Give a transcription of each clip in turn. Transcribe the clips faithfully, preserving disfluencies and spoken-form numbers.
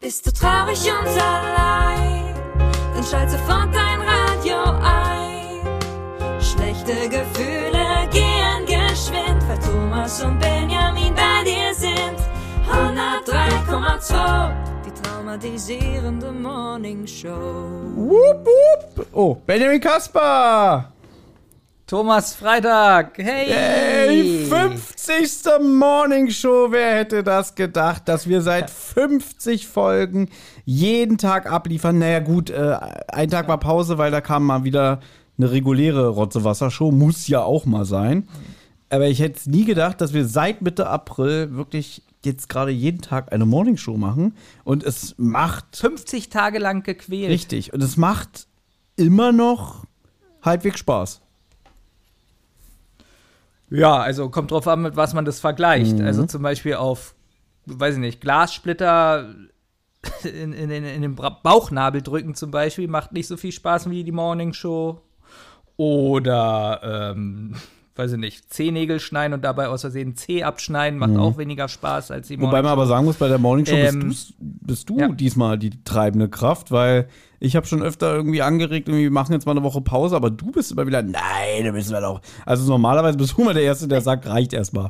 Bist du traurig und allein, dann schalt sofort dein Radio ein. Schlechte Gefühle gehen geschwind, weil Thomas und Benjamin bei dir sind. hundertdrei Komma zwei, die traumatisierende Morning Show. Wupp, wupp. Oh, Benjamin Kasper. Thomas Freitag, hey! Hey, fünfzigste Morning Show, wer hätte das gedacht, dass wir seit fünfzig Folgen jeden Tag abliefern. Naja gut, äh, ein Tag war Pause, weil da kam mal wieder eine reguläre Rotze-Wasser-Show, muss ja auch mal sein. Aber ich hätte es nie gedacht, dass wir seit Mitte April wirklich jetzt gerade jeden Tag eine Morning Show machen. Und es macht... fünfzig Tage lang gequält. Richtig, und es macht immer noch halbwegs Spaß. Ja, also kommt drauf an, mit was man das vergleicht. Mhm. Also zum Beispiel auf, weiß ich nicht, Glassplitter in, in, in den Bauchnabel drücken zum Beispiel, macht nicht so viel Spaß wie die Morning Show. Oder, ähm, weiß ich nicht, Zehennägel schneiden und dabei aus Versehen Zeh abschneiden, macht mhm. auch weniger Spaß als die Morning Show. Wobei man aber sagen muss, bei der Morning Show ähm, bist, bist du ja. diesmal die treibende Kraft, weil ich habe schon öfter irgendwie angeregt, irgendwie, wir machen jetzt mal eine Woche Pause, aber du bist immer wieder, nein, da müssen wir doch. Also normalerweise bist du mal der Erste, der sagt, reicht erstmal.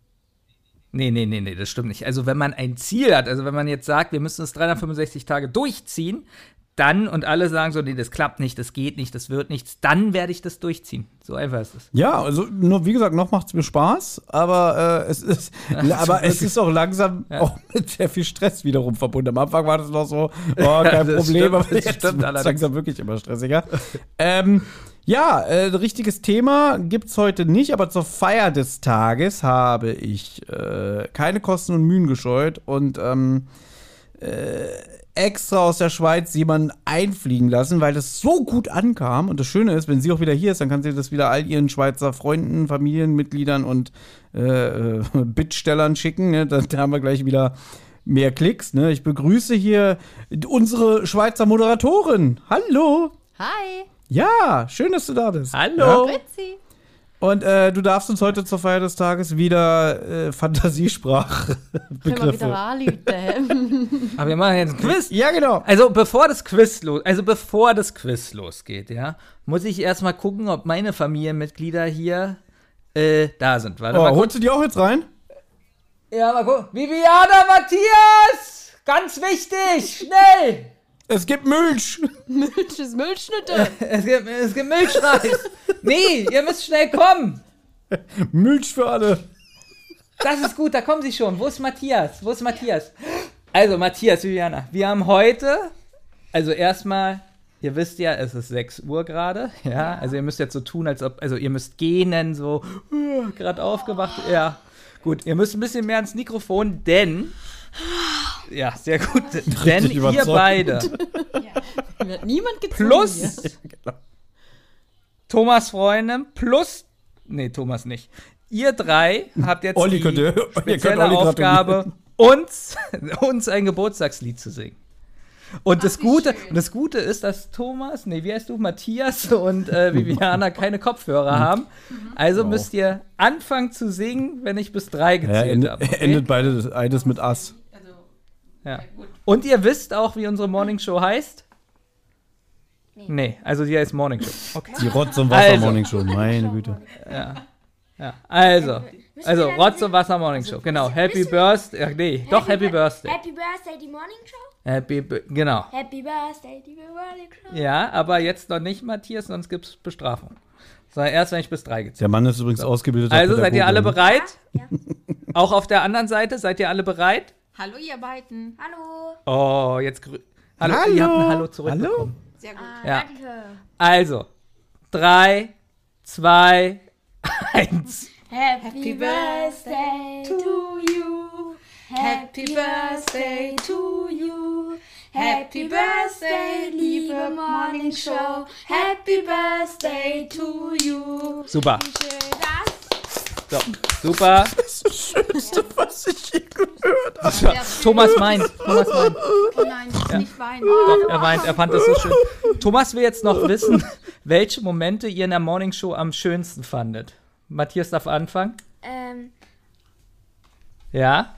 Nee, nee, nee, nee, das stimmt nicht. Also wenn man ein Ziel hat, also wenn man jetzt sagt, wir müssen es dreihundertfünfundsechzig Tage durchziehen, dann und alle sagen so, nee, das klappt nicht, das geht nicht, das wird nichts, dann werde ich das durchziehen. So einfach ist es. Ja, also nur wie gesagt, noch macht es mir Spaß, aber äh, es ist, ja, aber es ist auch langsam ja. auch mit sehr viel Stress wiederum verbunden. Am Anfang war das noch so, oh, kein Problem, stimmt, aber jetzt wird es langsam wirklich immer stressiger. ähm, ja, äh, richtiges Thema gibt's heute nicht, aber zur Feier des Tages habe ich äh, keine Kosten und Mühen gescheut und ähm, äh, extra aus der Schweiz jemanden einfliegen lassen, weil das so gut ankam. Und das Schöne ist, wenn sie auch wieder hier ist, dann kann sie das wieder all ihren Schweizer Freunden, Familienmitgliedern und äh, Bittstellern schicken. Ne? Da, da haben wir gleich wieder mehr Klicks. Ne? Ich begrüße hier unsere Schweizer Moderatorin. Hallo. Hi. Ja, schön, dass du da bist. Hallo. Ja? Und äh, du darfst uns heute zur Feier des Tages wieder äh, Fantasiesprachbegriffe. Aber wir machen jetzt ein Quiz. Ja, genau. Also bevor das Quiz los, also bevor das Quiz losgeht, ja, muss ich erstmal gucken, ob meine Familienmitglieder hier äh, da sind. Warte, oh, mal holst du die auch jetzt rein? Ja, mal gucken. Viviana, Matthias! Ganz wichtig! Schnell! Es gibt Milch. Milch ist Milchschnitte. es, gibt, es gibt Milchreis. Nee, ihr müsst schnell kommen. Milch für alle. Das ist gut, da kommen sie schon. Wo ist Matthias? Wo ist Matthias? Also, Matthias, Viviana, wir haben heute, also erstmal, ihr wisst ja, es ist sechs Uhr gerade, ja, also ihr müsst jetzt so tun, als ob, also ihr müsst gähnen, so, uh, gerade aufgewacht, ja. Gut, ihr müsst ein bisschen mehr ans Mikrofon, denn ja, sehr gut. Richtig denn ihr beide ja. Mir hat niemand gezwungen. Plus Thomas Freundin plus nee, Thomas nicht. Ihr drei habt jetzt Olli die könnt ihr, spezielle Olli Aufgabe, uns, uns ein Geburtstagslied zu singen. Und das, Gute, und das Gute ist, dass Thomas, nee, wie heißt du, Matthias und äh, Viviana keine Kopfhörer haben. Also wow. müsst ihr anfangen zu singen, wenn ich bis drei gezählt ja, end, habe. Okay? Endet beide eines mit Ass. Ja. Und ihr wisst auch, wie unsere Morning Show heißt? Nee, nee also die heißt Morning Show. Okay. Die Rotz- und Wasser-Morning Show, meine Güte. Ja. Ja, also, also Rotz- und Wasser-Morning Show, genau. Happy Birthday, ach nee, doch Happy Birthday. Happy Birthday, die Morning Show? Happy, genau. Happy Birthday, die Morning Show. Ja, aber jetzt noch nicht, Matthias, sonst gibt's Bestrafung. Sondern erst, wenn ich bis drei gezählt. Der Mann ist übrigens so. ausgebildeter Also, seid ihr alle bereit? Ja. Ja. Auch auf der anderen Seite, seid ihr alle bereit? Hallo, ihr beiden. Hallo. Oh, jetzt grü- Hallo, Hallo. Ihr habt ein Hallo zurückbekommen. Hallo. Sehr gut. Ah, Ja. danke. Also, drei, zwei, eins. Happy Birthday to you. Happy Birthday to you. Happy Birthday, liebe Morning Show. Happy Birthday to you. Super. Wie schön das. So, super. Das ist das Schönste, was ich je gehört habe. Ja, Thomas meint. Thomas meint. Nein, Ja. nicht weinen. Doch, er weint, er fand das so schön. Thomas will jetzt noch wissen, welche Momente ihr in der Morning Show am schönsten fandet. Matthias darf anfangen. Ähm, Ja?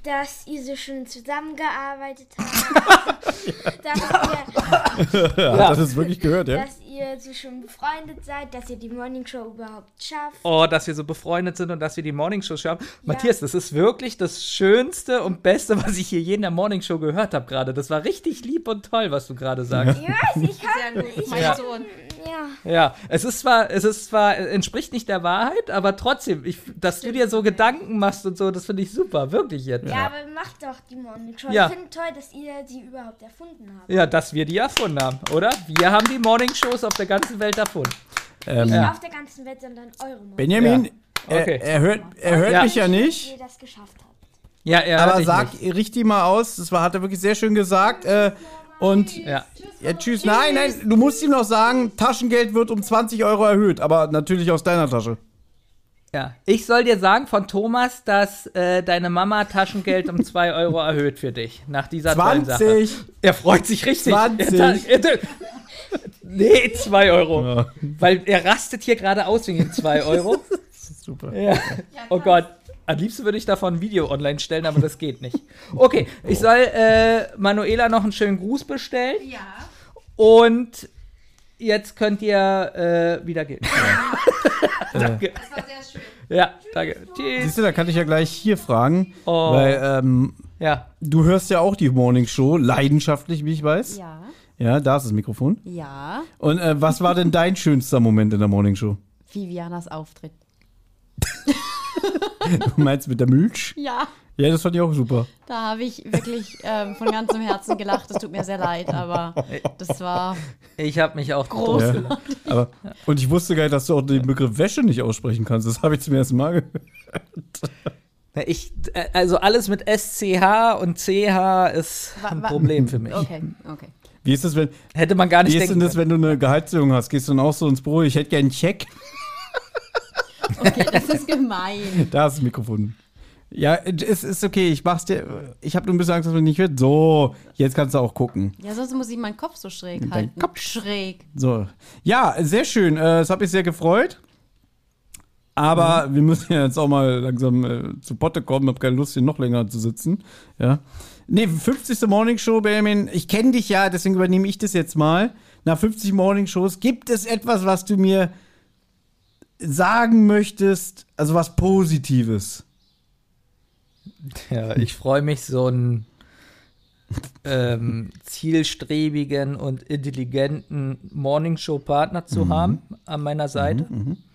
dass ihr so schön zusammengearbeitet habt. dass, ihr, Ja, das ist wirklich gehört, ja? dass ihr so schön befreundet seid, dass ihr die Morningshow überhaupt schafft. Oh, dass wir so befreundet sind und dass wir die Morningshow schaffen. Ja. Matthias, das ist wirklich das Schönste und Beste, was ich hier je in der Morningshow gehört habe gerade. Das war richtig lieb und toll, was du gerade sagst. Ich weiß, ich kann Sehr mein Ja. Sohn. Ja. Ja, es ist zwar, es ist zwar, entspricht nicht der Wahrheit, aber trotzdem, ich, dass du dir so Gedanken machst und so, das finde ich super, wirklich jetzt. Ja, aber macht doch die Morningshow. Ja. Ich finde toll, dass ihr sie überhaupt erfunden habt. Ja, dass wir die erfunden haben, oder? Wir haben die Morningshows auf der ganzen Welt erfunden. Ähm, Nicht Ja. auf der ganzen Welt, sondern eure Morningshow. Benjamin, Ja. Okay. er, er hört, er hört Ja. mich ja Dass nicht. ihr das geschafft habt. Ja, er Aber hört dich sag, nicht. richte mal aus. Das war, hat er wirklich sehr schön gesagt. Äh, und Ja. ja, tschüss. Nein, nein, du musst ihm noch sagen, Taschengeld wird um zwanzig Euro erhöht. Aber natürlich aus deiner Tasche. Ja. Ich soll dir sagen von Thomas, dass äh, deine Mama Taschengeld um zwei Euro erhöht für dich. Nach dieser tollen Sache. zwanzig. Er freut sich richtig. zwanzig. Er, er, nee, zwei Euro. Ja. Weil er rastet hier gerade aus wegen den zwei Euro. Super. Ja. Oh Gott. Am liebsten würde ich davon ein Video online stellen, aber das geht nicht. Okay, ich soll äh, Manuela noch einen schönen Gruß bestellen. Ja. Und jetzt könnt ihr äh, wieder gehen. Danke. Das war sehr schön. Ja, danke. Tschüss. Siehst du, da kann ich ja gleich hier fragen. Oh. Weil ähm, Ja. du hörst ja auch die Morning Show, leidenschaftlich, wie ich weiß. Ja. Ja, da ist das Mikrofon. Ja. Und äh, was war denn dein schönster Moment in der Morning Show? Vivianas Auftritt. Du meinst mit der Milch? Ja. Ja, das fand ich auch super. Da habe ich wirklich ähm, von ganzem Herzen gelacht. Es tut mir sehr leid, aber das war Ich habe mich auch Groß. groß. Ja. Aber, und ich wusste gar nicht, dass du auch den Begriff Wäsche nicht aussprechen kannst. Das habe ich zum ersten Mal gehört. Ich, äh, also alles mit S C H und C H ist Wa- ein wa- Problem für mich. okay, okay. Wie ist das, wenn, Hätte man gar nicht wie ist denn denken das, wenn du eine Gehaltserhöhung hast? Gehst du dann auch so ins Büro? Ich hätte gern einen Check. Okay, das ist gemein. Da ist das Mikrofon. Ja, es ist okay. Ich mach's dir. Ich habe nur ein bisschen Angst, dass man nicht wird. So, jetzt kannst du auch gucken. Ja, sonst muss ich meinen Kopf so schräg Dein halten. Kopf. Schräg. So. Ja, sehr schön. Äh, Das hat mich sehr gefreut. Aber wir müssen ja jetzt auch mal langsam äh, zu Potte kommen. Ich habe keine Lust, hier noch länger zu sitzen. Ja. Nee, fünfzigste Morning Show, Benjamin. Ich kenne dich ja, deswegen übernehme ich das jetzt mal. Nach fünfzig Morning Shows, gibt es etwas, was du mir sagen möchtest? Also was Positives? Ja, ich freue mich, so einen ähm, zielstrebigen und intelligenten Morningshow-Partner zu haben an meiner Seite.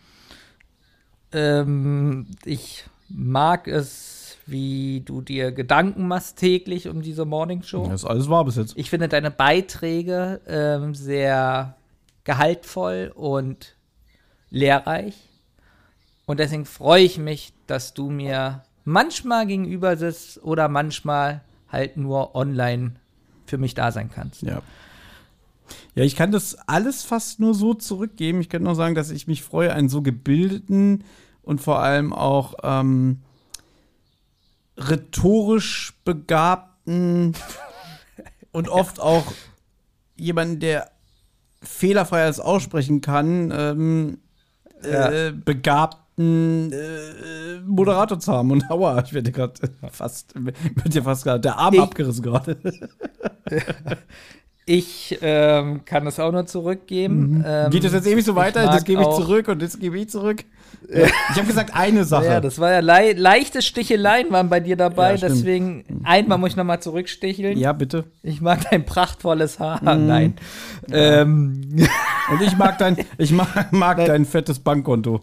Ähm, ich mag es, wie du dir Gedanken machst täglich um diese Morningshow. Das alles war bis jetzt. Ich finde deine Beiträge ähm, sehr gehaltvoll und lehrreich. Und deswegen freue ich mich, dass du mir manchmal gegenüber sitzt oder manchmal halt nur online für mich da sein kannst. Ja. Ja, ich kann das alles fast nur so zurückgeben. Ich kann nur sagen, dass ich mich freue, einen so gebildeten und vor allem auch ähm, rhetorisch begabten und oft auch jemanden, der fehlerfrei alles aussprechen kann, ähm, äh, begabten äh, Moderator zu haben. Und aua, ich werde gerade fast, wird dir fast gerade der Arm Ich- abgerissen gerade. Ich ähm, kann das auch nur zurückgeben. Ähm, Geht das jetzt ewig so weiter? ich mag Das gebe ich auch- zurück und das gebe ich zurück. Ja. Ich habe gesagt, eine Sache. Ja, das war ja lei leichte Sticheleien waren bei dir dabei, Ja, stimmt. deswegen einmal muss ich nochmal zurücksticheln. Ja, bitte. Ich mag dein prachtvolles Haar. Nein. Ähm, Und ich mag dein, ich mag, mag dein fettes Bankkonto.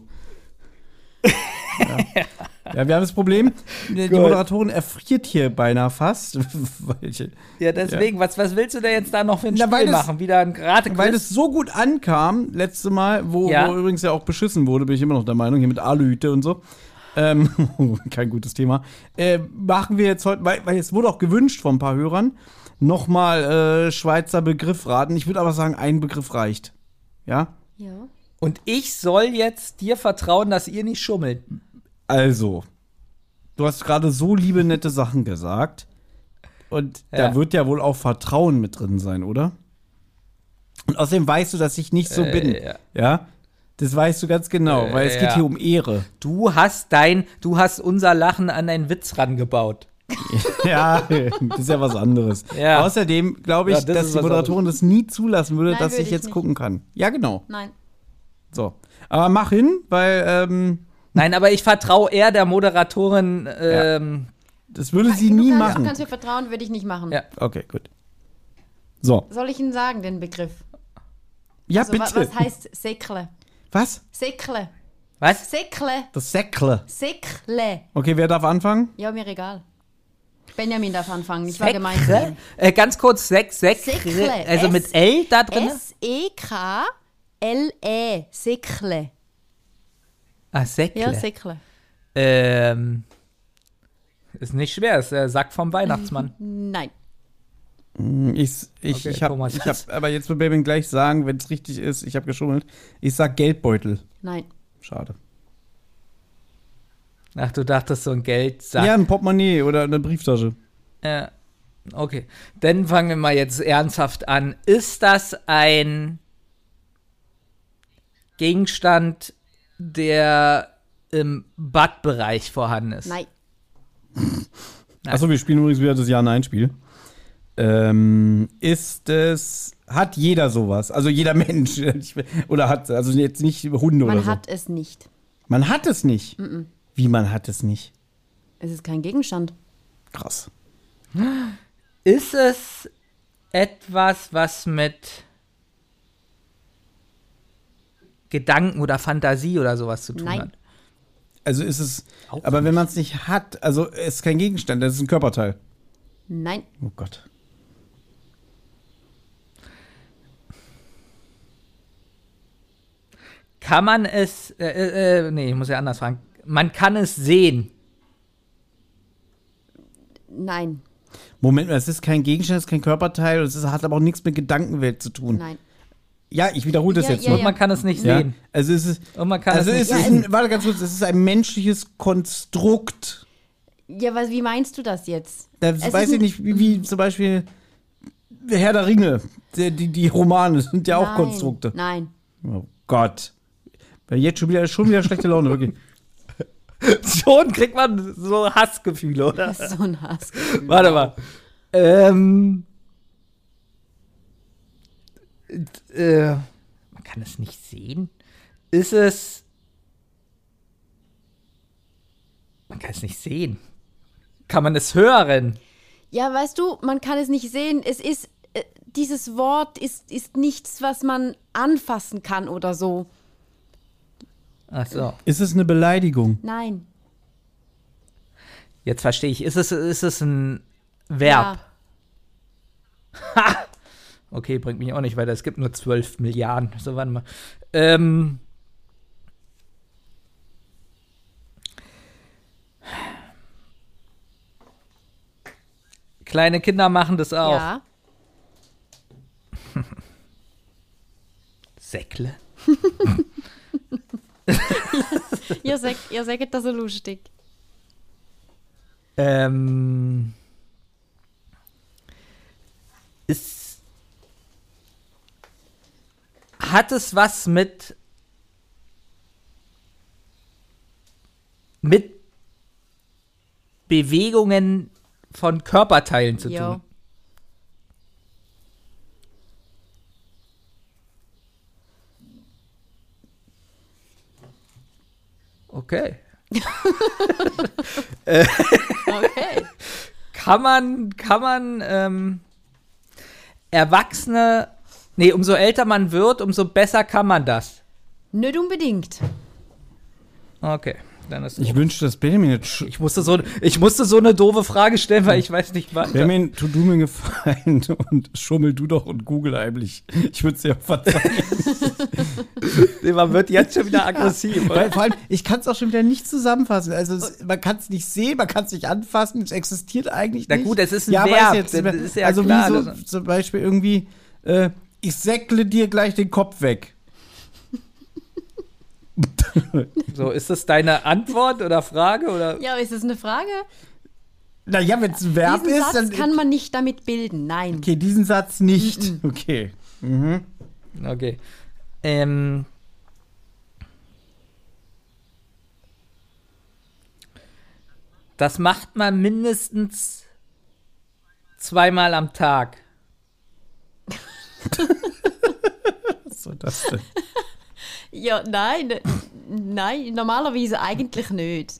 Ja. Ja, wir haben das Problem, die Gut. Moderatorin erfriert hier beinahe fast. weil, ich, ja, deswegen, Was, was willst du denn jetzt da noch für ein Na, weil Spiel das- machen? Wieder ein gerade weil es so gut ankam, letzte Mal, wo, Ja. wo übrigens ja auch beschissen wurde, bin ich immer noch der Meinung, hier mit Aluhüte und so. Ähm, kein gutes Thema. Äh, machen wir jetzt heute, weil, weil es wurde auch gewünscht von ein paar Hörern, nochmal äh, Schweizer Begriff raten. Ich würde aber sagen, ein Begriff reicht. Ja? Ja. Und ich soll jetzt dir vertrauen, dass ihr nicht schummelt. Also, du hast gerade so liebe, nette Sachen gesagt. Und da Ja. wird ja wohl auch Vertrauen mit drin sein, oder? Und außerdem weißt du, dass ich nicht so Äh, bin. ja. Ja? Das weißt du ganz genau, Äh, weil es geht ja. hier um Ehre. Du hast dein, du hast unser Lachen an deinen Witz rangebaut. Ja, das ist ja was anderes. Ja. Außerdem glaube ich, Ja, das dass ist die was Moderatorin das nie zulassen würde, Nein, dass würde ich ich jetzt nicht. gucken kann. Ja, genau. Nein. So. Aber mach hin, weil ähm, Nein, aber ich vertraue eher der Moderatorin. Ähm, das würde sie du nie kannst, machen. Du kannst mir vertrauen, würde ich nicht machen. Ja. Okay, gut. So. Soll ich Ihnen sagen, den Begriff? Ja, Also, wa- bitte. was heißt Säckle? Was? Säckle. Was? Säckle. Das Säckle. Säckle. Okay, wer darf anfangen? Ja, mir egal. Benjamin darf anfangen. Ich war gemeint. Säckle? Äh, ganz kurz, Sek, Sek, Säckle. also S- mit L da drin? S E K L E. Säckle. Ah, Säckle. Ja, Säckle. ähm, ist nicht schwer, ist der Sack vom Weihnachtsmann. Nein. Ich, ich, Okay, ich habe Thomas. ich hab, aber jetzt wird Benjamin gleich sagen, wenn es richtig ist, ich habe geschummelt. Ich sag Geldbeutel. Nein. Schade. Ach, du dachtest so ein Geldsack. Ja, ein Portemonnaie oder eine Brieftasche. Ja. Okay, dann fangen wir mal jetzt ernsthaft an. Ist das ein Gegenstand, der im Badbereich vorhanden ist? Nein. Achso, wir spielen übrigens wieder das Ja-Nein-Spiel. Ähm, ist es, hat jeder sowas? Also jeder Mensch. Ich- Oder hat, also jetzt nicht Hunde Man oder so. hat es nicht. Man hat es nicht. Wie man hat es nicht? Es ist kein Gegenstand. Krass. Ist es etwas, was mit Gedanken oder Fantasie oder sowas zu tun Nein. hat? Also ist es, Auch aber wenn man es nicht hat, also es ist kein Gegenstand, das ist ein Körperteil. Nein. Oh Gott. Kann man es, äh, äh, äh, nee, ich muss ja anders fragen. Man kann es sehen. Nein. Moment mal, es ist kein Gegenstand, es ist kein Körperteil und es ist, hat aber auch nichts mit Gedankenwelt zu tun. Nein. Ja, ich wiederhole das Ja, jetzt ja, nur. Und man kann es nicht Ja. sehen. Also es ist, Und man kann also es es nicht ist essen. ein, warte ganz kurz, es ist ein menschliches Konstrukt. Ja, was, wie meinst du das jetzt? Da Es weiß ist ich ein- nicht, wie, wie zum Beispiel Herr der Ringe, die, die, die Romane sind ja auch Nein. Konstrukte. Nein. Oh Gott. Weil jetzt schon wieder, schon wieder schlechte Laune, wirklich. Schon kriegt man so Hassgefühle, oder? Das ist so ein Hass. Warte mal. Ähm. Äh, man kann es nicht sehen. Ist es. Man kann es nicht sehen. Kann man es hören? Ja, weißt du, man kann es nicht sehen. Es ist, äh, dieses Wort ist, ist nichts, was man anfassen kann oder so. Ach so. Ist es eine Beleidigung? Nein. Jetzt verstehe ich. Ist es, ist es ein Verb? Ha! Okay, bringt mich auch nicht weiter. Es gibt nur zwölf Milliarden. So, warte mal. Ähm. Kleine Kinder machen das auch. Ja. Säckle? Ihr sagt, ihr sagt das so lustig. Ähm. Ist. Hat es was mit. mit Bewegungen von Körperteilen zu Jo. tun? Okay. Okay. Kann man, kann man ähm, Erwachsene, nee, umso älter man wird, umso besser kann man das. Nicht unbedingt. Okay, dann ist Ich wünschte, dass Benjamin jetzt. sch- ich musste so, ich musste so eine doofe Frage stellen, weil ich weiß nicht was. Benjamin, tu du mir einen Gefallen und schummel du doch und google heimlich. Ich würde es dir auch verzeihen. Man wird jetzt schon wieder aggressiv. Weil, vor allem, ich kann es auch schon wieder nicht zusammenfassen. Also es, man kann es nicht sehen, man kann es nicht anfassen, es existiert eigentlich Na nicht. gut, es ist ein ja, Verb, aber ist jetzt, das ist ja also klar, wie so das- zum Beispiel irgendwie, äh, ich säckle dir gleich den Kopf weg. So, ist das deine Antwort oder Frage oder? Ja, ist das eine Frage? Naja, wenn es ein Verb Diesen ist, Satz dann. kann man nicht damit bilden. Nein. Okay, diesen Satz nicht. Okay. Mhm. Okay. Ähm. Das macht man mindestens zweimal am Tag. Was soll das denn? Ja, nein, nein, normalerweise eigentlich nicht.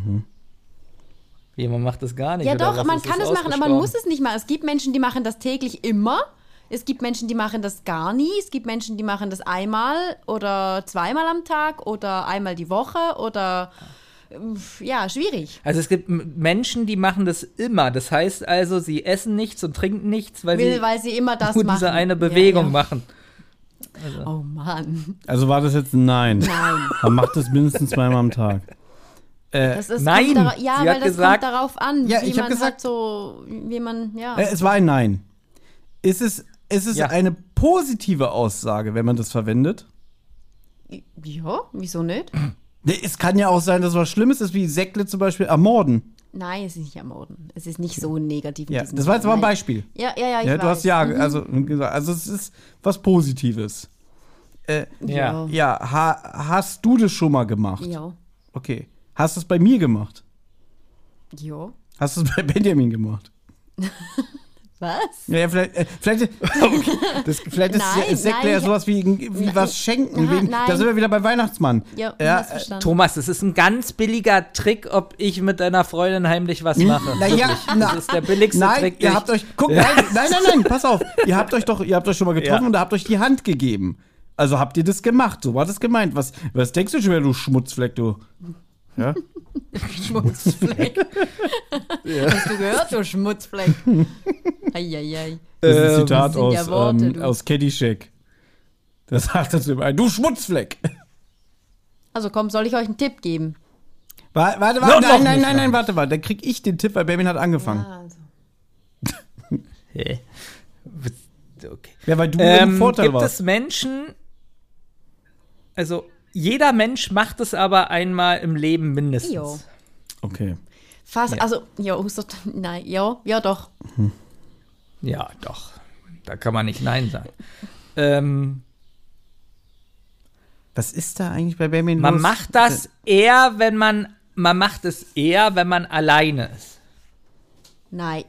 Wie, man macht das gar nicht. Ja oder doch, was? man Ist kann das es machen, aber man ausgestorben? muss es nicht machen. Es gibt Menschen, die machen das täglich immer. Es gibt Menschen, die machen das gar nie. Es gibt Menschen, die machen das einmal oder zweimal am Tag oder einmal die Woche oder ja, schwierig. Also es gibt M- Menschen, die machen das immer. Das heißt also, sie essen nichts und trinken nichts, weil, Will, sie weil sie immer das nur machen. diese eine Bewegung ja, ja. machen. Oh Mann. Also war das jetzt ein Nein? Nein. Man macht das mindestens zweimal am Tag. Äh, Das ist, Nein, kommt dara- ja, sie weil hat das gesagt- kommt darauf an, Ja, wie ich hab man gesagt- halt so, wie man, ja. äh, es war ein Nein. Ist es, ist es Ja. eine positive Aussage, wenn man das verwendet? Ja, wieso nicht? Nee, es kann ja auch sein, dass was Schlimmes ist, wie Säckle zum Beispiel ermorden. Nein, es ist nicht ermorden. Es ist nicht so negativ. in Ja, diesem das war jetzt Sinne. mal ein Nein. Beispiel. Ja, ja, ja, ich Ja, weiß. du hast ja Mhm. also gesagt, also es ist was Positives. Äh, Ja. ja, ha, hast du das schon mal gemacht? Ja. Okay. Hast du es bei mir gemacht? Ja. Hast du es bei Benjamin gemacht? Was? Ja, ja, vielleicht, äh, vielleicht, das, vielleicht ist Nein, Säckle nein, ja ich- sowas wie, wie was schenken. Aha, Wegen, nein. da sind wir wieder beim Weihnachtsmann. Ja, Ja, hast verstanden. Thomas, das ist ein ganz billiger Trick, ob ich mit deiner Freundin heimlich was mache. Na ja, na, Das ist der billigste nein, Trick. ihr den habt ich- euch, guck, nein, nein, nein, nein, pass auf. Ihr habt euch doch, ihr habt euch schon mal getroffen Ja. und da habt euch die Hand gegeben. Also habt ihr das gemacht, so war das gemeint. Was, was denkst du schon wieder, du Schmutzfleck, du? Ja? Schmutzfleck. Hast du gehört, du Schmutzfleck? Eieiei. Das ist ein Ähm, Zitat das sind aus, ja Worte, ähm, du. aus Caddyshack. Das sagt er zu ihm ein, du Schmutzfleck. Also komm, soll ich euch einen Tipp geben? Warte, warte, Noch- warte, noch nein, nein, nicht, nein, noch nein, warte, warte. Dann krieg ich den Tipp, weil Benjamin hat angefangen. Ja, also. Hä? Okay. Ja, weil du Ähm, im Vorteil gibt warst. es Menschen, also jeder Mensch macht es aber einmal im Leben mindestens. Jo. Okay. Fast, Ja. also, ja, so, nein, ja, ja doch. Ja, doch. Da kann man nicht Nein sagen. ähm, Was ist da eigentlich bei Benjamin man los? macht das eher, wenn man, man macht es eher, wenn man alleine ist. Nein.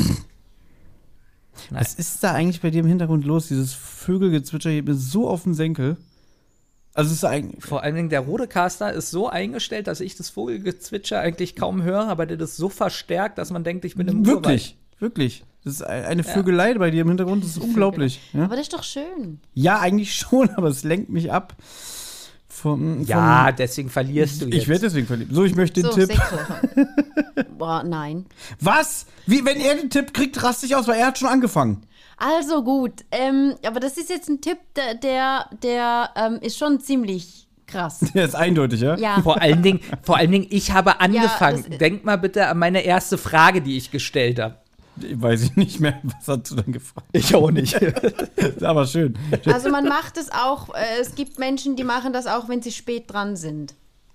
Was ist da eigentlich bei dir im Hintergrund los? Dieses Vögelgezwitscher geht mir so auf den Senkel. Also es ist eigentlich. Vor allen Dingen der Rodecaster ist so eingestellt, dass ich das Vogelgezwitscher eigentlich kaum höre, aber der das so verstärkt, dass man denkt, ich bin im Wirklich, wirklich. Das ist ein- eine Vögelei bei dir im Hintergrund, das ist unglaublich. Ja? Aber das ist doch schön. ja, eigentlich schon, aber es lenkt mich ab. Vom, vom, Ja, deswegen verlierst du jetzt. ich werde deswegen verliebt. So, ich möchte den So, Tipp. Säckle. Boah, nein. Was? Wie, wenn er den Tipp kriegt, raste ich aus, weil er hat schon angefangen. Also gut, ähm, aber das ist jetzt ein Tipp, der, der, der ähm, ist schon ziemlich krass. Der ist eindeutig, ja? Ja. Vor allen Dingen, vor allen Dingen, ich habe angefangen. das- Denk mal bitte an meine erste Frage, die ich gestellt habe. Weiß ich nicht mehr. Was hast du denn gefragt? Ich auch nicht. Aber schön. Also man macht es auch, äh, es gibt Menschen, die machen das auch, wenn sie spät dran sind.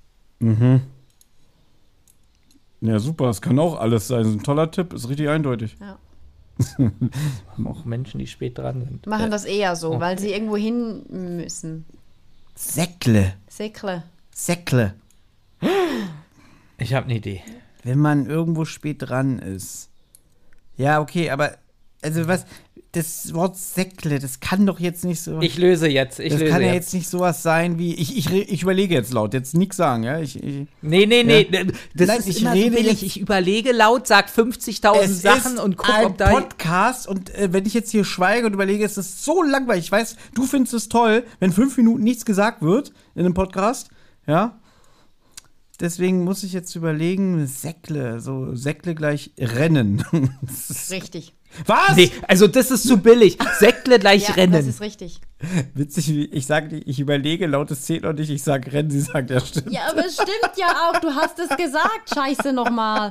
Ja, super. Es kann auch alles sein. Das ist ein toller Tipp. Ist richtig eindeutig. Ja. Auch Menschen, die spät dran sind. Die machen das eher so, weil sie irgendwo hin müssen. Säckle. Säckle. Säckle. Ich habe eine Idee. Wenn man irgendwo spät dran ist. Ja, okay, aber also was, das Wort Säckle, das kann doch jetzt nicht so. Ich löse jetzt. Ich das löse kann ja jetzt. jetzt nicht sowas sein wie. Ich, ich, re- ich überlege jetzt laut, jetzt nichts sagen, ja? Ich, ich, Nee, nee, nee. Ja. Das Nein, ist ich immer rede so billig. jetzt- Ich überlege laut, sag fünfzigtausend es Sachen ist und guck, ein ob da. Podcast und äh, wenn ich jetzt hier schweige und überlege, es ist so langweilig. Ich weiß, du findest es toll, wenn fünf Minuten nichts gesagt wird in einem Podcast, ja? Deswegen muss ich jetzt überlegen, Säckle, so Säckle gleich Rennen. Das ist- Richtig. Was? Nee, also das ist zu billig. Säckle gleich Ja, rennen. das ist richtig. Witzig, wie- ich sage, ich überlege, laut es zählt noch nicht, ich sage Rennen, sie sagt, ja, stimmt. Ja, aber es stimmt ja auch, du hast es gesagt. Scheiße nochmal.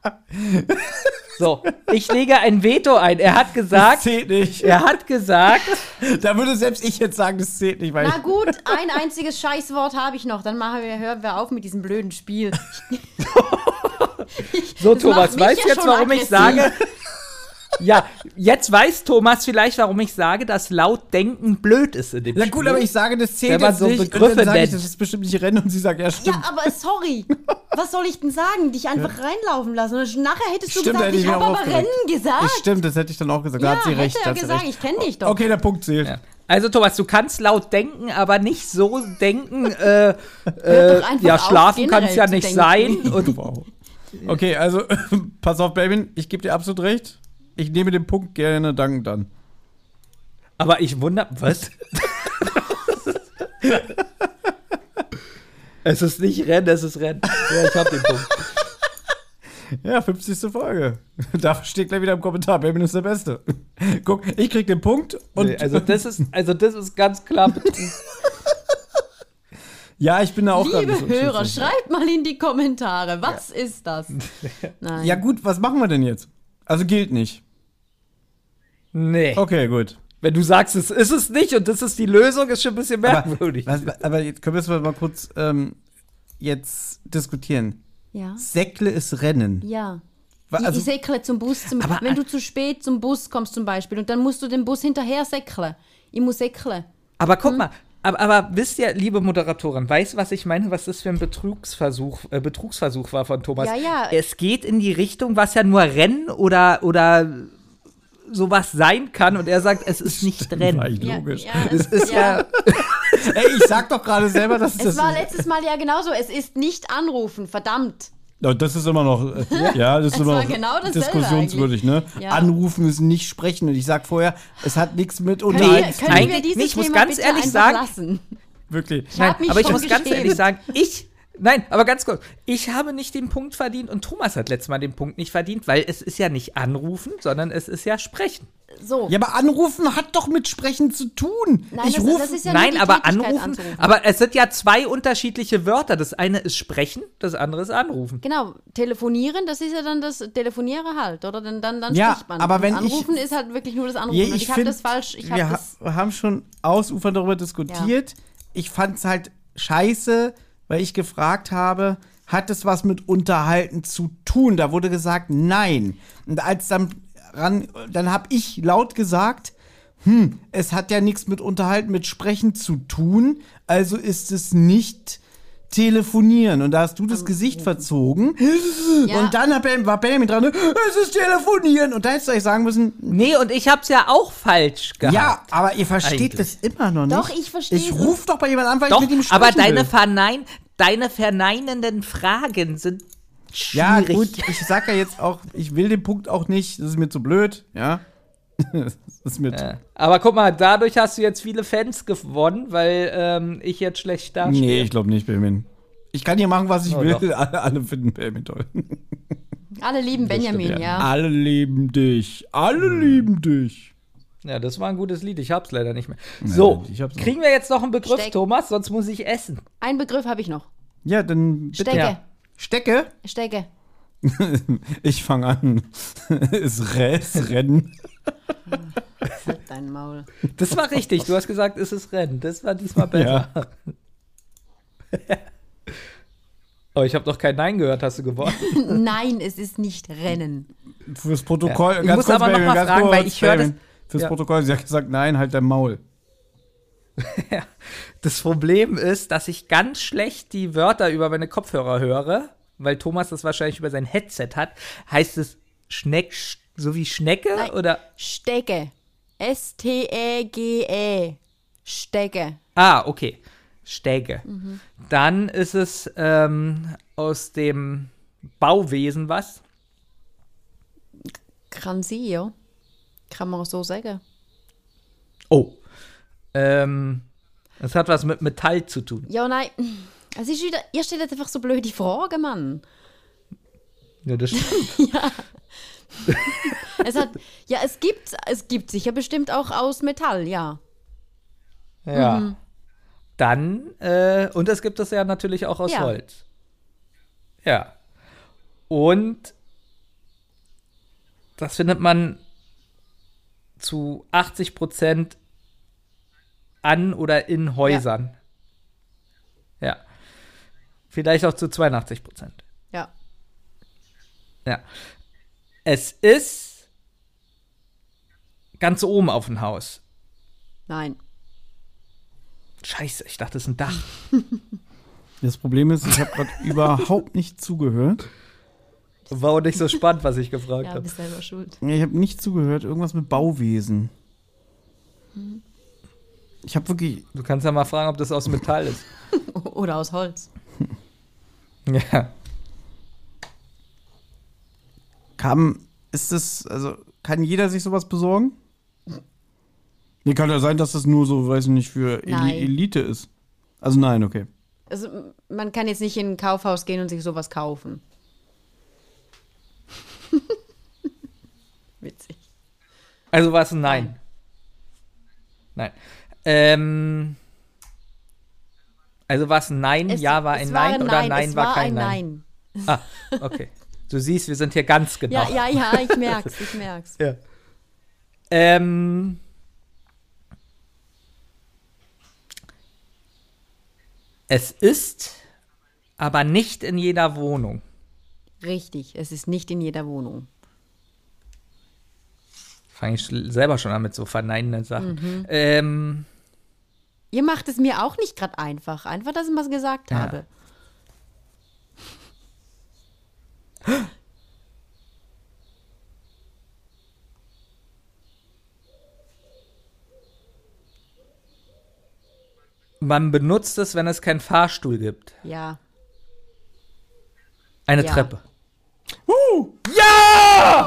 So, ich lege ein Veto ein. Er hat Das gesagt, zählt nicht. er hat gesagt, Da würde selbst ich jetzt sagen, das zählt nicht, weil Na gut, ein einziges Scheißwort habe ich noch. Dann machen wir, hören wir auf mit diesem blöden Spiel. so Das Thomas, macht mich weißt du ja jetzt, schon warum ich aggressiv. sage, Ja, jetzt weiß Thomas vielleicht, warum ich sage, dass laut denken blöd ist in dem Ja Spiel. gut, aber ich sage, das zählt Wenn man jetzt so nicht. Begriffe und dann sage ich, nennt. das ist bestimmt nicht Rennen und sie sagt, ja, Ja, stimmt. aber sorry. Was soll ich denn sagen? Dich einfach reinlaufen lassen. Und nachher hättest du Stimmt, gesagt, hätte ich ich mich habe auch aber aufgeregt. Rennen gesagt. Das stimmt, das hätte ich dann auch gesagt. Da Ja, hat sie hätte recht. er da hat sie gesagt, recht. ich kenn dich doch. Okay, der Punkt zählt. Ja. Also Thomas, du kannst laut denken, aber nicht so denken, äh, äh, doch einfach ja, auf, schlafen kann es generell ja zu nicht denken. sein. Und Wow. Okay, also pass auf, Baby, ich gebe dir absolut recht. Ich nehme den Punkt gerne dankend an. aber ich wundere, was? Es ist nicht Rennen, es ist Rennen. Ja, ich hab den Punkt. Ja, fünfzigste Folge. Da steht gleich wieder im Kommentar, Baby ist der Beste. Guck, ich krieg den Punkt und Nee, also das ist, also das ist ganz klar Betrug. ja, ich bin da auch gerade Liebe ein bisschen Hörer, unschlüssig. schreibt mal in die Kommentare, was ist das? Nein. Ja gut, was machen wir denn jetzt? Also gilt nicht. Nee. Okay, gut. Wenn du sagst, es ist es nicht und das ist die Lösung, ist schon ein bisschen Aber, merkwürdig. was, aber jetzt können wir es mal kurz ähm, jetzt diskutieren. Ja. Säckle ist Rennen. Ja. Wa- Ich- also- ich säckle zum Bus. Zum, Aber- wenn du zu spät zum Bus kommst zum Beispiel und dann musst du den Bus hinterher säckeln. Ich muss säckeln. Aber Hm? guck mal, aber, aber wisst ihr, liebe Moderatorin, weißt du, was ich meine, was das für ein Betrugsversuch, äh, Betrugsversuch war von Thomas? Ja, ja. Es geht in die Richtung, was ja nur Rennen oder, oder sowas sein kann und er sagt, es ist nicht War Rennen. eigentlich Ja, logisch. ja, Es es, ist ja, Ey, ich sag doch gerade selber, dass es das war letztes Mal ja genauso. Es ist nicht anrufen, verdammt. Ja, das ist immer noch, äh, ja, das ist Es immer war noch genau dasselbe diskussionswürdig, ne? Ja. Anrufen ist nicht sprechen. Und ich sag vorher, es hat nichts mit Können wir, Unterhalten. können wir eigentlich dieses nicht. Ich muss Thema ganz bitte ehrlich einfach sagen- lassen? Wirklich. Ich hab mich aber ich schon muss ganz geschämt. ehrlich sagen, ich, nein, aber ganz kurz, ich habe nicht den Punkt verdient und Thomas hat letztes Mal den Punkt nicht verdient, weil es ist ja nicht anrufen, sondern es ist ja sprechen. So. Ja, aber anrufen hat doch mit Sprechen zu tun. Nein, ich das, rufe. das ist ja nur Nein, die aber Tätigkeit anrufen, anzurufen. aber es sind ja zwei unterschiedliche Wörter. Das eine ist sprechen, das andere ist anrufen. Genau, telefonieren, das ist ja dann das Telefoniere halt, oder? Dann, dann, dann Ja, spricht man. aber Und wenn ich- Anrufen ist halt wirklich nur das Anrufen. Ja, Und ich ich habe find, das falsch. Ich wir habe ha das. haben schon ausufernd darüber diskutiert. Ich fand es halt scheiße, weil ich gefragt habe, hat es was mit Unterhalten zu tun? Da wurde gesagt, nein. Und als dann ran, dann habe ich laut gesagt, hm, es hat ja nichts mit Unterhalten, mit Sprechen zu tun, also ist es nicht telefonieren. Und da hast du das Gesicht verzogen. Ja. Und dann hat Bam- war Benjamin dran, es ist telefonieren. Und da hättest du euch sagen müssen, Nee, und ich hab's ja auch falsch gehabt. ja, aber ihr versteht Eigentlich. das immer noch nicht. Doch, ich verstehe Ich es. ruf doch bei jemand an, weil Doch, ich mit ihm sprechen aber deine, will. vernein, deine verneinenden Fragen sind Ja, schwierig. gut, ich sag ja jetzt auch, ich will den Punkt auch nicht, das ist mir zu blöd, ja. Das ist mir zu, Ja. Aber guck mal, dadurch hast du jetzt viele Fans gewonnen, weil ähm, ich jetzt schlecht dastehe. Nee, ich glaube nicht, Benjamin. Ich kann hier machen, was ich Oh, will. doch. Alle, alle finden Benjamin toll. Alle lieben Benjamin, ja. Alle lieben dich. Alle lieben dich. Ja, das war ein gutes Lied. Ich hab's leider nicht mehr. Nein, so, ich hab's noch. kriegen wir jetzt noch einen Begriff, Steck. Thomas? Sonst muss ich essen. Einen Begriff habe ich noch. Ja, dann bitte. Stecke. Ja. Stecke? Stecke. Ich fange an. Es Res, Rennen. Halt dein Maul. Das war richtig. Du hast gesagt, es ist Rennen. Das war diesmal besser. Oh, ich habe noch kein Nein gehört. Hast du gewonnen? Nein, es ist nicht Rennen. Fürs Protokoll, Ja. Ich ganz muss kurz, aber noch Benjamin, mal ganz fragen, kurz, weil ich höre Benjamin. Fürs ja. Protokoll, sie hat gesagt, nein, halt dein Maul. Das Problem ist, dass ich ganz schlecht die Wörter über meine Kopfhörer höre, weil Thomas das wahrscheinlich über sein Headset hat. Heißt es Schneck, so wie Schnecke? Nein. Oder? Stecke. S T E G E. Stecke. Ah, okay. Stäge. Mhm. Dann ist es ähm, aus dem Bauwesen was? Kann sie, ja. Kann man auch so sagen. Oh. Ähm, es hat was mit Metall zu tun. Ja, nein. Es ist wieder, ihr stellt einfach so blöde Fragen, Mann. Ja, das stimmt. Es hat, ja, es gibt, es gibt sicher bestimmt auch aus Metall, ja. Ja. Mhm. Dann, äh, und es gibt es ja natürlich auch aus Ja. Holz. Ja. Und das findet man zu achtzig Prozent an oder in Häusern. Ja. Vielleicht auch zu zweiundachtzig Prozent. Ja. Ja. Es ist ganz oben auf dem Haus. Nein. Scheiße, ich dachte, das ist ein Dach. Das Problem ist, ich habe gerade überhaupt nicht zugehört. War auch nicht so spannend, was ich gefragt Ja, habe. bist selber schuld. Ich habe nicht zugehört. Irgendwas mit Bauwesen. Ich habe wirklich. Du kannst ja mal fragen, ob das aus Metall ist. Oder aus Holz. Ja. Kam. Ist das. Also, kann jeder sich sowas besorgen? Nee, kann ja sein, dass das nur so, weiß ich nicht, für Eli- Nein. Elite ist. Also, nein, okay. Also, m- man kann jetzt nicht in ein Kaufhaus gehen und sich sowas kaufen. Witzig. Also war es ein Nein. Nein. Ähm, also war es ein Nein, Es- Ja war es ein war Nein ein oder Nein es war, war kein ein Nein? Nein. Ah, okay. Du siehst, wir sind hier ganz genau. Ja, ja, ja, ich merk's, ich merk's. Ja. Ähm, es ist aber nicht in jeder Wohnung. Richtig, es ist nicht in jeder Wohnung. Fange ich selber schon an mit so verneinenden Sachen. Mhm. Ähm, Ihr macht es mir auch nicht gerade einfach. Einfach, dass ich was gesagt Ja. habe. man benutzt es, wenn es keinen Fahrstuhl gibt. Ja. Eine Ja. Treppe. Uh, Ja!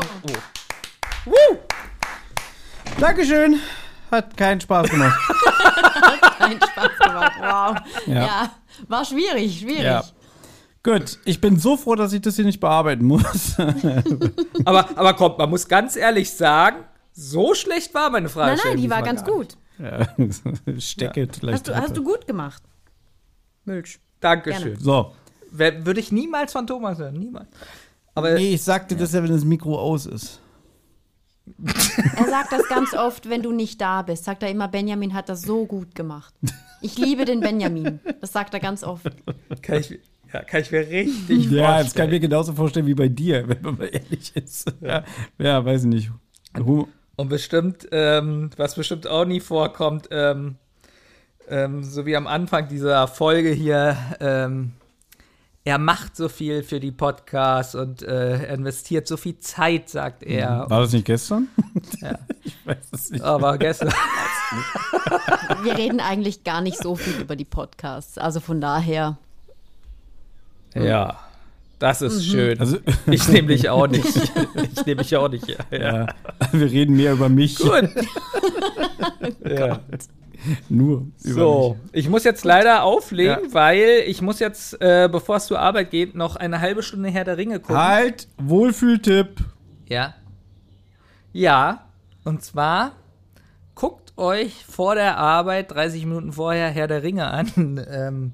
Dankeschön. Hat keinen Spaß gemacht. Kein Spaß gemacht. Wow. Ja. Ja. War schwierig, schwierig. Ja. Gut, ich bin so froh, dass ich das hier nicht bearbeiten muss. Aber, aber komm, man muss ganz ehrlich sagen, so schlecht war meine Frage. Nein, nein, die war ganz gut. Ja, Stecke vielleicht. Hast du, hast du gut gemacht. Milch. Dankeschön. So. Wer- Würde ich niemals von Thomas hören, niemals. Aber Nee, ich sagte das ja, wenn das Mikro aus ist. Er sagt das ganz oft, wenn du nicht da bist. Sagt er immer, Benjamin hat das so gut gemacht. Ich liebe den Benjamin. Das sagt er ganz oft. kann ich, ja, kann ich mir richtig Ja, das kann ich mir vorstellen. genauso vorstellen wie bei dir, wenn man mal ehrlich ist. Ja, ja weiß ich nicht. Hu- Und bestimmt, ähm, was bestimmt auch nie vorkommt, ähm, ähm, so wie am Anfang dieser Folge hier, ähm, er macht so viel für die Podcasts und äh, investiert so viel Zeit, sagt er. War das nicht gestern? Ja. Ich weiß es nicht. Aber gestern. Wir reden eigentlich gar nicht so viel über die Podcasts. Also von daher. Ja, das ist schön. Also, Ich nehme dich auch nicht. Ich nehme dich auch nicht. Ja. ja, wir reden mehr über mich. Gut. Ja. Nur über So, ich muss jetzt leider auflegen, Ja. weil ich muss jetzt, äh, bevor es zur Arbeit geht, noch eine halbe Stunde Herr der Ringe mich. gucken. Halt, Wohlfühltipp. Ja. Ja, und zwar guckt euch vor der Arbeit dreißig Minuten vorher Herr der Ringe an. ähm,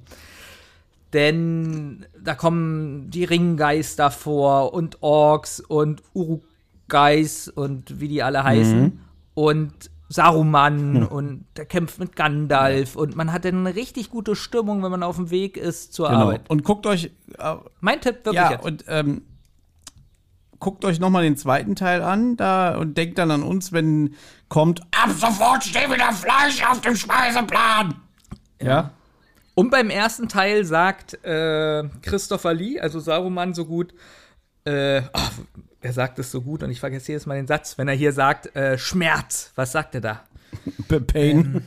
denn da kommen die Ringgeister vor und Orks und Uruk-Gais und wie die alle heißen. Und Saruman und der kämpft mit Gandalf. Und man hat dann eine richtig gute Stimmung, wenn man auf dem Weg ist zur Genau. Arbeit. Und guckt euch, äh, Mein Tipp wirklich ja, jetzt. und ähm, guckt euch nochmal den zweiten Teil an da und denkt dann an uns, wenn kommt, ab sofort steht wieder Fleisch auf dem Speiseplan. Ja. Und beim ersten Teil sagt äh, Christopher Lee, also Saruman, so gut, äh, ach, er sagt es so gut und ich vergesse jedes Mal den Satz, wenn er hier sagt, äh, Schmerz, was sagt er da? Pain.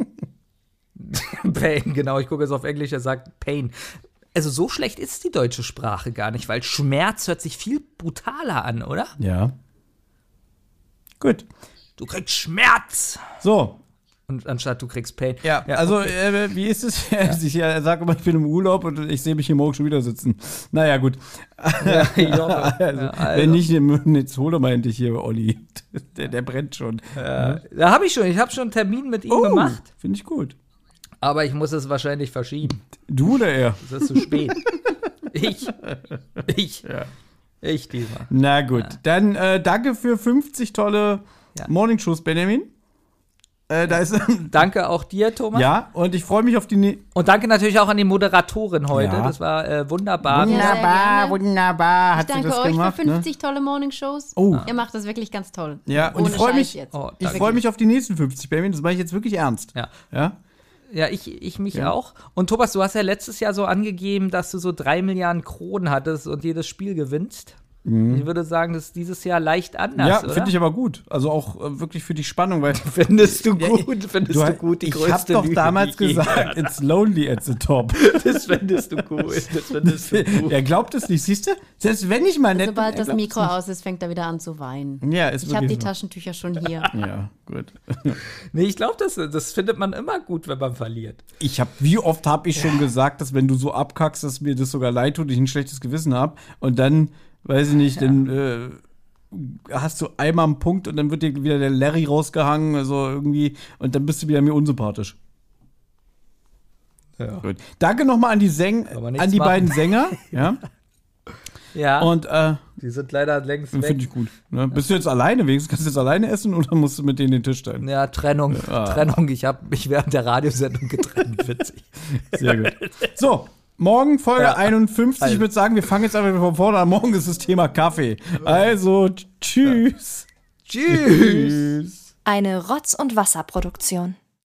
Pain, genau, ich gucke jetzt auf Englisch, er sagt Pain. Also so schlecht ist die deutsche Sprache gar nicht, weil Schmerz hört sich viel brutaler an, oder? Ja. Gut. Du kriegst Schmerz! So. Und anstatt du kriegst Pain. Ja, also äh, wie ist es? Ich ja, sage immer, ich bin im Urlaub und ich sehe mich hier morgen schon wieder sitzen. Naja, gut. Ja, ich hoffe. Also, Ja, also. Wenn nicht, jetzt hol doch mal endlich hier, Olli. Der, der brennt schon. Ja, da habe ich schon, ich habe schon einen Termin mit ihm Oh, gemacht, finde ich gut. aber ich muss es wahrscheinlich verschieben. Du oder er? Es ist zu spät. ich. Ich. Ja. Ich diesmal. Na gut, dann äh, danke für fünfzig tolle Ja. Morningshows, Benjamin. Äh, da ist, Danke auch dir, Thomas. ja, und ich freue mich auf die. Ne Und danke natürlich auch an die Moderatorin heute. Ja. Das war äh, wunderbar. sehr wunderbar, gerne. wunderbar. Ich Hat sie danke das euch gemacht, für fünfzig tolle Morning-Shows. Oh. Ihr macht das wirklich ganz toll. Ne? Ja, und Ohne ich freue Scheiß mich, jetzt. Oh, ich danke. freue mich auf die nächsten fünfzig, Benjamin. Das mache ich jetzt wirklich ernst. Ja. Ja? Ja, ich, ich mich Ja. auch. Und Thomas, du hast ja letztes Jahr so angegeben, dass du so drei Milliarden Kronen hattest und jedes Spiel gewinnst. Ich würde sagen, das ist dieses Jahr leicht anders, Ja, oder? finde ich aber gut. Also auch äh, wirklich für die Spannung, weil Findest du Ja, gut? Findest du, du, gut? Die ich größte habe doch Lüge, damals die je gesagt, gehört it's lonely at the top. hast. Das findest du gut. Das findest du gut. Er glaubt es nicht, siehst du? Selbst wenn ich mal nett bin, Sobald er das glaubt Mikro es aus ist, fängt er wieder an zu weinen. nicht. Ja, ist Ich habe die wirklich so. Taschentücher schon hier. Ja, gut. Nee, ich glaube, das, das findet man immer gut, wenn man verliert. Ich habe, wie oft habe ich schon gesagt, dass wenn du so abkackst, dass mir das sogar leid tut, ich ein schlechtes Gewissen habe und dann, weiß ich nicht, dann äh, hast du einmal einen Punkt und dann wird dir wieder der Larry rausgehangen, also irgendwie, und dann bist du wieder mir unsympathisch. Ja. Gut. Danke nochmal an die Säng, Aber nichts an die machen. beiden Sänger, ja. Ja, Und äh, die sind leider längst weg. finde ich gut. Ne? Bist du jetzt alleine wenigstens? Kannst du jetzt alleine essen oder musst du mit denen den Tisch teilen? Ja, Trennung. Ah. Trennung. Ich habe mich während der Radiosendung getrennt. Witzig. Sehr gut. So, morgen Folge Ja. einundfünfzig. Also. Ich würde sagen, wir fangen jetzt einfach von vorne an. Morgen ist das Thema Kaffee. Also, tschüss. Tschüss. Tschüss. Eine Rotz- und Wasserproduktion.